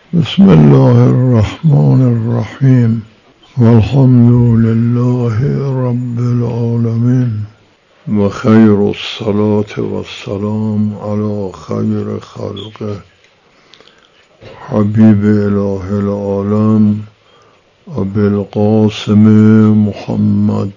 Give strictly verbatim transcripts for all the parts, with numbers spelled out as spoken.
بسم الله الرحمن الرحیم والحمد لله رب العالمین و خیر الصلاة والسلام علی خیر خلقه حبیب اله العالم ابی القاسم محمد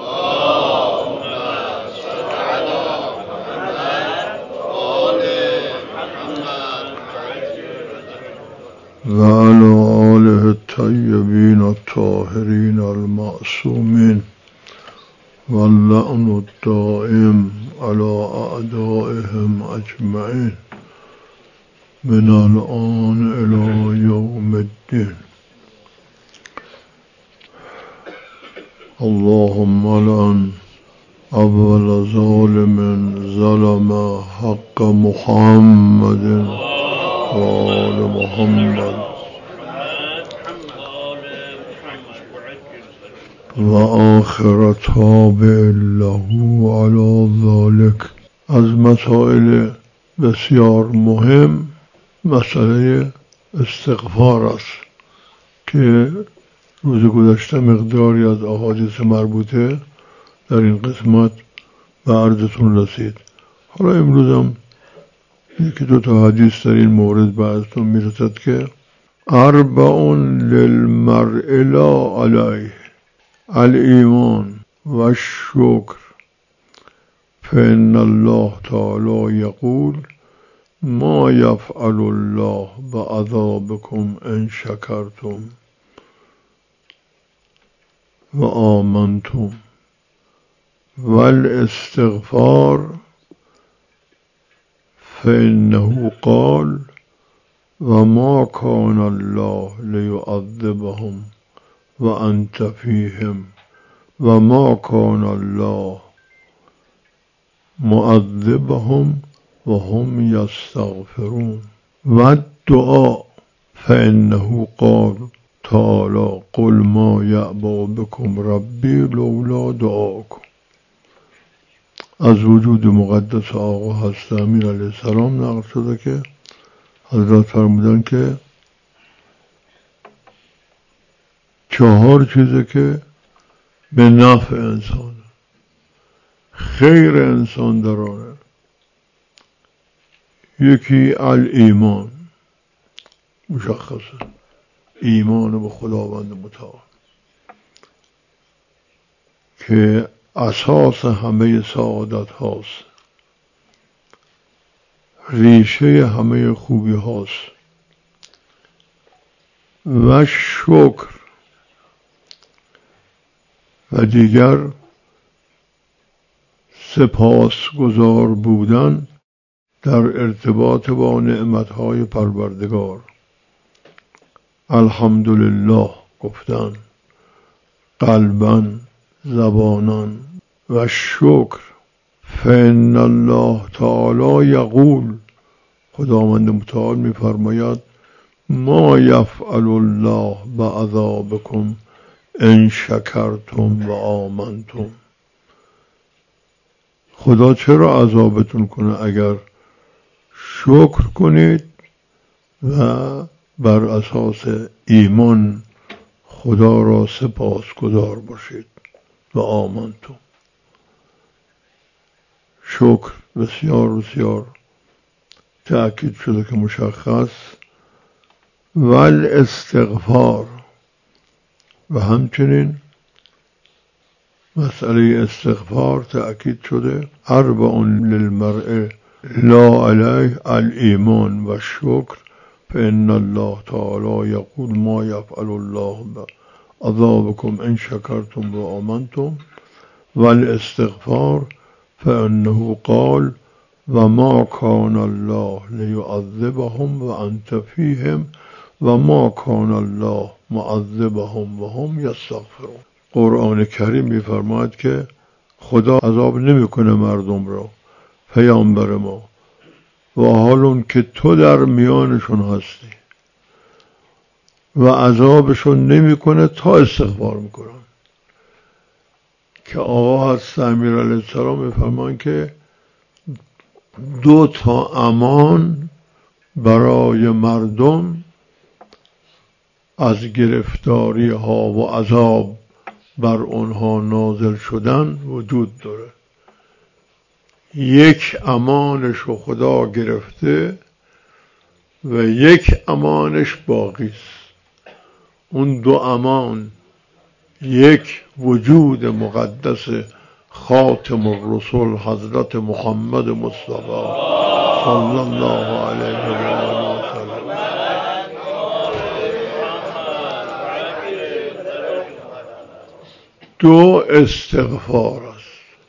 و علی آله الطیبین الطاهرین المعصومین و اللعن الدائم علی اعدائهم اجمعین من الآن الی یوم الدین. اللهم لعن اول ظالم ظلم حق محمد و آل محمد و آخر تابع له علی ذلك. از مسائل بسیار مهم مسئله استغفار است که روز گذشته مقداری از احادیث مربوطه در این قسمت به عرضتون رسید. حالا امروز هم یکی دو تا حدیث در این مورد به عرضتون میرسد که اربع للمرء لا علیه الایمان و الشکر فإن الله تعالی یقول ما یفعل الله بعذابکم ان شکرتم و آمنتم والاستغفار فإنه قال وما كان الله ليعذبهم وأنت فيهم وما كان الله معذبهم وهم يستغفرون والدعاء فإنه قال تعالى قل ما يأبى بكم ربي لولا دعاءكم. از وجود مقدس آقا حضرت امیر علیه السلام نقل شده که حضرت فرمودن که چهار چیزه که به نفع انسان خیر انسان در آنه. یکی الایمان، مشخصه ایمان به خداوند متعال که اساس همه سعادت هاست، ریشه همه خوبی هاست. و شکر و دیگر سپاسگزار بودن در ارتباط با نعمتهای پروردگار، الحمدلله گفتن قلباً زبانان. و شکر فإن الله تعالی یقول خداوند متعال می‌فرماید ما یفعل الله بعذابکم ان شکرتم و آمنتم. خدا چرا عذابتون کنه اگر شکر کنید و بر اساس ایمان خدا را سپاسگزار باشید و آمنتم. شکر بسیار بسیار تأکید شده که مشخص. و الاستغفار و همچنین مسئله استغفار تأکید شده اربع للمرء لا علیه الایمان و شکر فإن الله تعالی یقول ما یفعل الله عذابکم ان شکرتم و آمنتم والاستغفار فإنه قال وما كان الله ليعذبهم وأنت فيهم وما كان الله معذبهم وهم يستغفرون. قرآن کریم می‌فرماید که خدا عذاب نمی‌کنه مردم را، پیامبر ما، و حال اون که تو در میانشون هستی، و عذابشون نمی‌کنه تا استغفار می‌کنن. که آقا حضرت امیر علیه السلام می‌فرمایند که دو تا امان برای مردم از گرفتاری ها و عذاب بر اونها نازل شدن وجود داره. یک امانش رو خدا گرفته و یک امانش باقی است. اون دو امان، یک وجود مقدس خاتم الرسل حضرت محمد مصطفی صلی الله علیه و آله و سلم، دو استغفار است.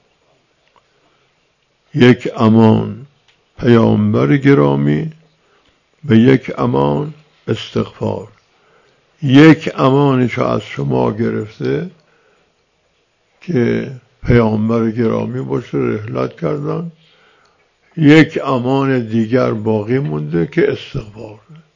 یک امان پیامبر گرامی و یک امان استغفار. یک امانش از شما گرفته که پیامبر گرامی باشه، رحلت کردن. یک امان دیگر باقی مونده که استغفار.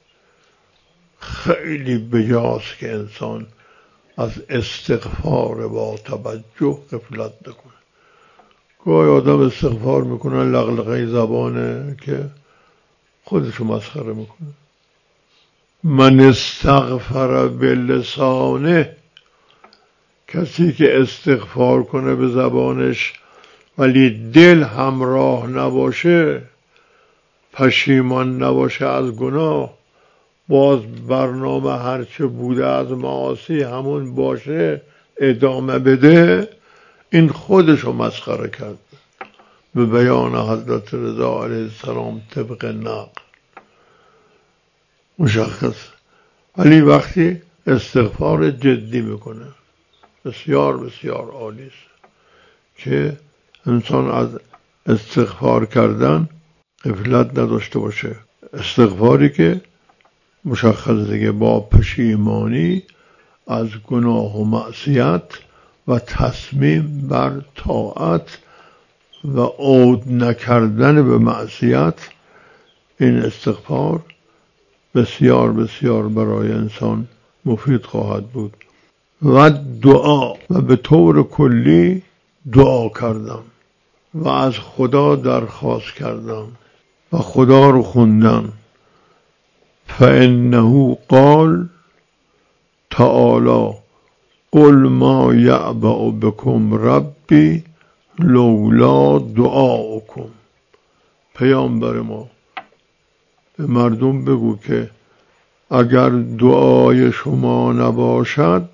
خیلی بجاست که انسان از استغفار با توجه غفلت نکنه. گاهی آدم استغفار میکنه لغلقه زبانه که خودشو مسخره میکنه. من استغفر بلسانه، کسی که استغفار کنه به زبانش ولی دل همراه نباشه، پشیمان نباشه از گناه، باز برنامه هرچه بوده از معاصی همون باشه، ادامه بده، این خودشو مسخره کرد. به بیان حضرت رضا علیه السلام طبق نقل مشخص. ولی وقتی استغفار جدی میکنه بسیار بسیار عالی است که انسان از استغفار کردن غفلت نداشته باشه. استغفاری که مشخص دیگه با پشیمانی از گناه و معصیت و تصمیم بر طاعت و عود نکردن به معصیت، این استغفار بسیار بسیار برای انسان مفید خواهد بود. و دعا، و به طور کلی دعا کردم و از خدا درخواست کردم و خدا رو خوندم. فإنه قال تعالی قل ما یعبأ بکم ربی لولا دعاؤکم. پیامبر ما به مردم بگو که اگر دعای شما نباشد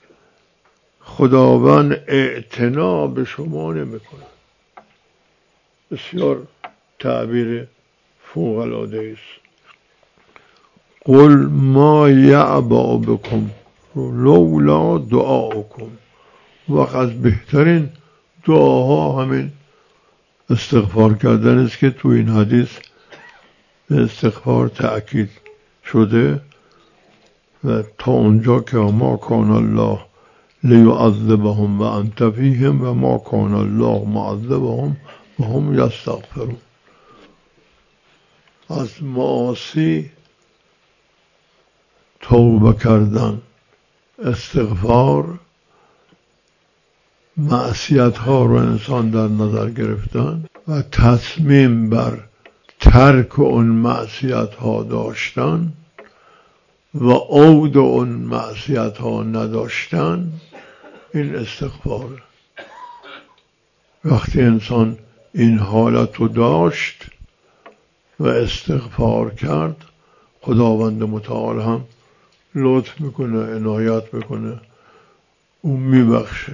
خداوند اعتنا به شما نمیکنه. بسیار تعبیر فوق العاده است. قل ما یعبأ بکم لولا دعاؤکم. وقت از بهترین دعاها همین استغفار کردن است که تو این حدیث به استغفار تأکید شده. و تا اونجا که ما کان الله لیعذبهم و انت فیهم و ما کان الله معذبهم و هم یستغفرون. از معاصی توبه کردن، استغفار، معصیت ها رو انسان در نظر گرفتن و تصمیم بر ترک اون معصیت ها داشتن و عود اون معصیت ها نداشتن، این استغفار. وقتی انسان این حالت رو داشت و استغفار کرد، خداوند متعال هم لطف میکنه، عنایت میکنه، اون میبخشه.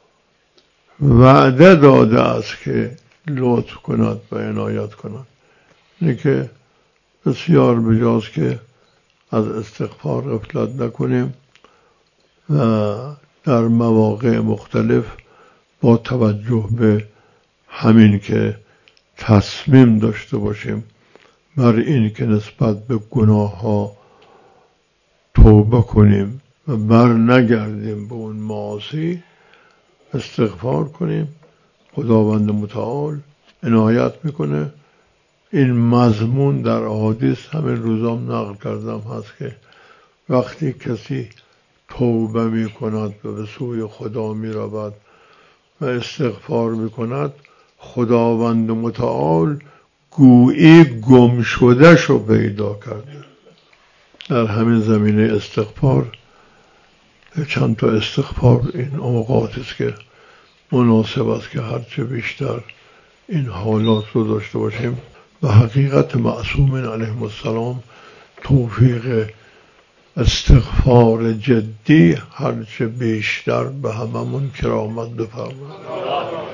وعده داده است که لطف کند و عنایت کند. اینه که بسیار بجاست که از استغفار غفلت نکنیم و در مواقع مختلف با توجه به همین که تصمیم داشته باشیم بر این که نسبت به گناه ها توبه کنیم و بر نگردیم به اون معاصی، استغفار کنیم. خداوند متعال عنایت میکنه. این مضمون در احادیث همین روزام نقل کردم هست که وقتی کسی توبه میکند و به سوی خدا میرود و استغفار میکند، خداوند متعال گویی گم شده شو پیدا کرده. در همین زمینه استغفار چند تا استغفار این اوقات است که مناسب است که هرچه بیشتر این حالات رو داشته باشیم و حقیقت معصومین علیهم السلام توفیق استغفار جدی هرچه بیشتر به هممون کرامت بفرماید.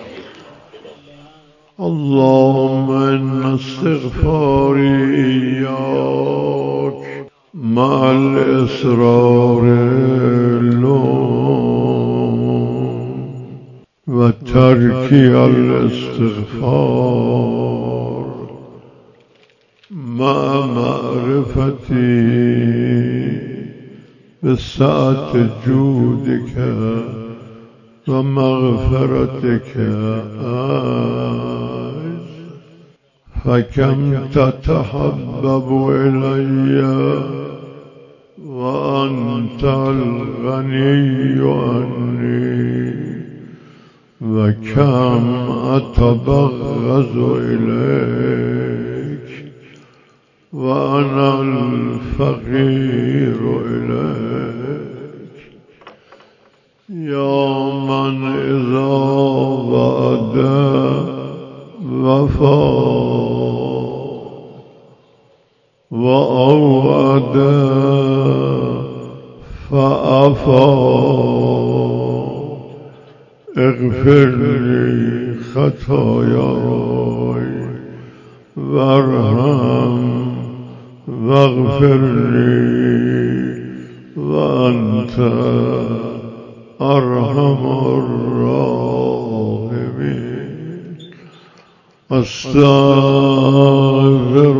اللهم ان استغفاری ایاک مع الاسرار اللوم و ترکی الاستغفار مع معرفتی بسعة جودك و مغفرتك آج فکم تتحبب الی و انت الغنی عنی و کم اتبغض الیک و انا الفقیر الیک یا من اذا وعد وفا و اوعد فعفا اغفر لی خطایای وارحم واغفر لی و انت ارحم الراحمین. استغفر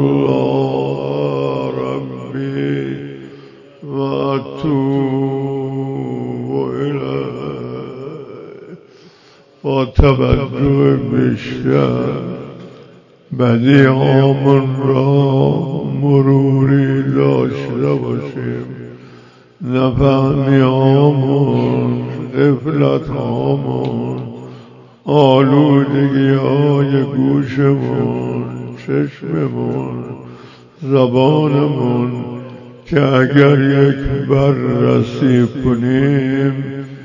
الله ربی و اتوب الیه. با توجه بیشتر بدیعامون را مروری داشته باشیم، نفهمی هامون، غفلت هامون، آلودگی های گوشمون، چشممون، زبانمون که اگر یک بررسی کنیم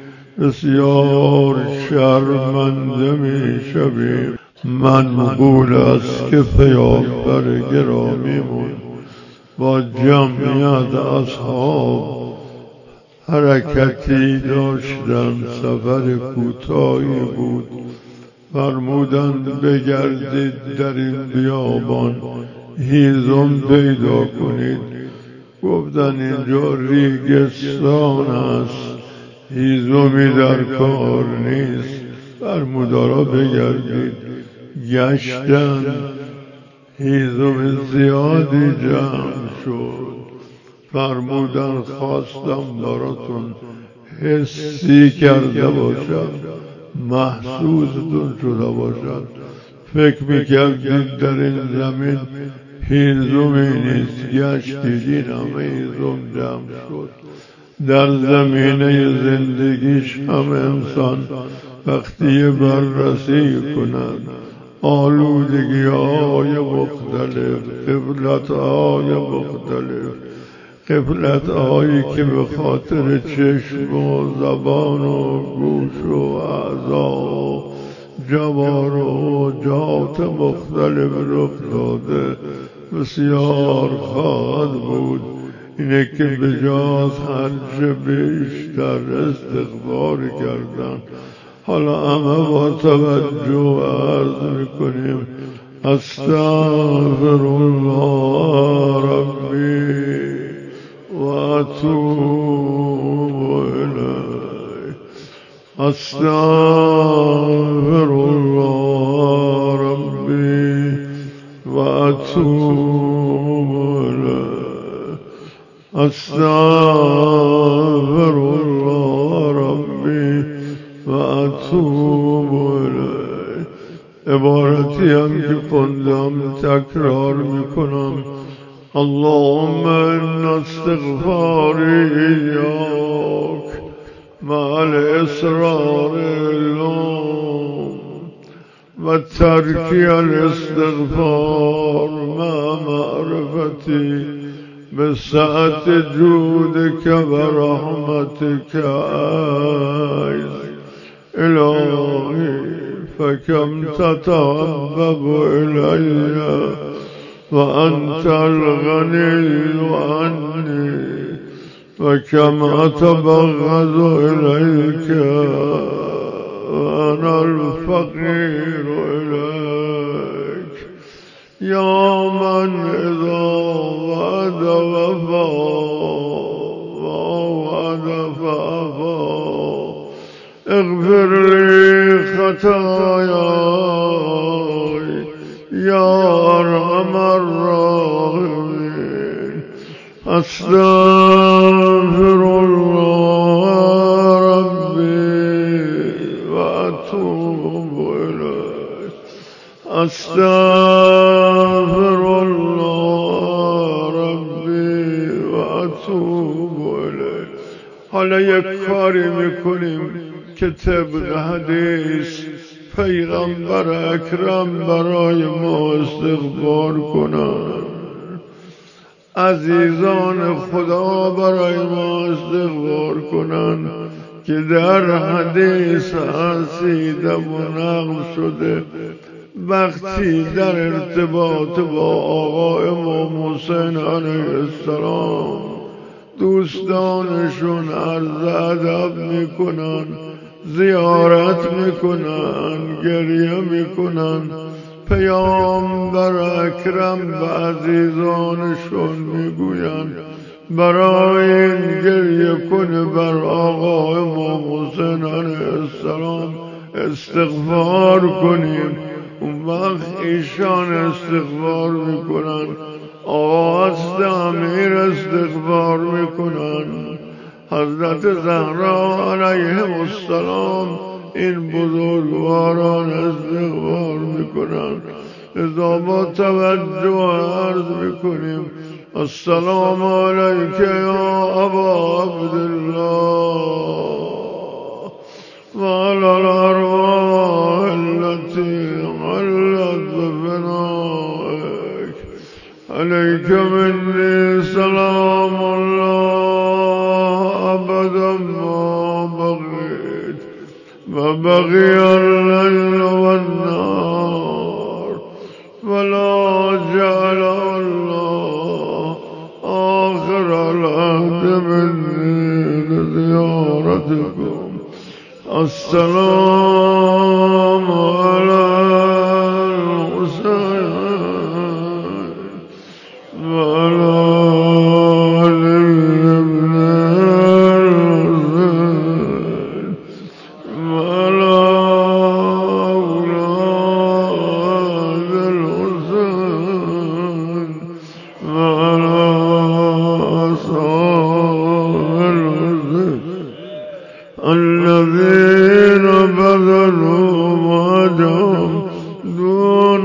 بسیار شرمنده می شویم. منقول است که پیامبر گرامیمون با جمعیت اصحاب حرکتی داشتن، سفر کوتاهی بود، فرمودند بگردید در این بیابان هیزم پیدا کنید. گفتن اینجا ریگستان است، هیزمی در کار نیست. فرمودارا بگردید. گشتن، هیزم زیادی جمع شد. فرمودن خواستم براتون حسی کرده باشم، محسوستون شده باشم. فکر میکردید در این زمین هیزمی نیست، گشتید این همه هیزم جمع شد. در زمینه زندگیش هم انسان وقتی بررسی کنند آلودگی های مختلف، غفلت های مختلف، غفلت هایی که به خاطر چشم و زبان و گوش و اعضا و جوار و جهات مختلف رخ داده بسیار خواهد بود. اینه که به جاز هرچه بیشتر استغفار کردن. حالا همه با توجه عرض میکنیم استغفر الله ربی و اتوب الیه. استغفر الله ربی و اتوب الیه. استغفر الله ربی و اتوب الیه. عبارتی هم که خوندم تکرار میکنم. اللهم ان استغفاری ایاک مع الاسرار اللوم و ترکی الاستغفار مع معرفتی بسعة جودك ورحمتك عايز إلهي فكم تتحبب إلي وأنت الغني عني وكم أتبغض إليك وأنا الفقير إليك يا من إذا وعد وفى ووعد فأفى اغفر لي خطاياي يا أرحم الراحمين أستغفر الله ربي وأتوب إليه أستغفر الله ربی و اتوب الیه. حالا یک کاری میکنیم که طبق حدیث پیغمبر اکرم برای ما استغفار کنند، عزیزان خدا برای ما استغفار کنند که در حدیث حسیده و نقل شده وقتی در ارتباط با آقا امام حسین علیه السلام دوستانشون عرض ادب میکنن، زیارت میکنن، گریه میکنن، پیامبر اکرم به عزیزانشون میگوین برای این گریه کنه بر آقا امام حسین علیه السلام استغفار کنیم. اون وقت ایشان استغفار میکنن، آقا هست امیر استغفار میکنن، حضرت زهرا علیه السلام این بزرگواران استغفار میکنن. لذا با توجه عرض میکنیم السلام علیک یا ابا عبدالله و علی الارواح التي حلت بفنائك عليك مني سلام الله أبدا ما بغيت وبغي الليل والنهار ولا جعل الله آخر العهد مني لزيارتكم. السلام على الحسين وعلى علي بن الحسين وعلى أولاد الحسين وعلى أصحاب الحسين الذين بذلوا وجههم دون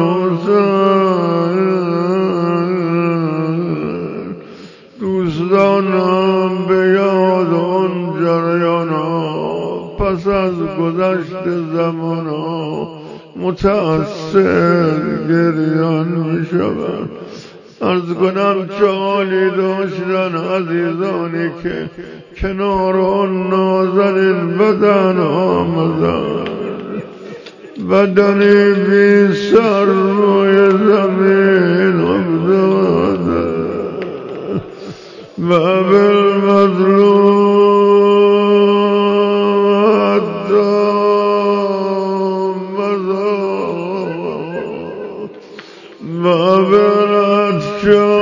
الحسين. دوستانم به یاد آن جریان‌ها پس از گذشت زمان‌ها متأثر گریان می‌شوند. عرض کنم چه حالی داشتن عزیزانی که کنار آن نازنین بدن آمدن، بدنی بی سر روی زمین افتاده و بالمظلوم حتی مزار و بالعطشان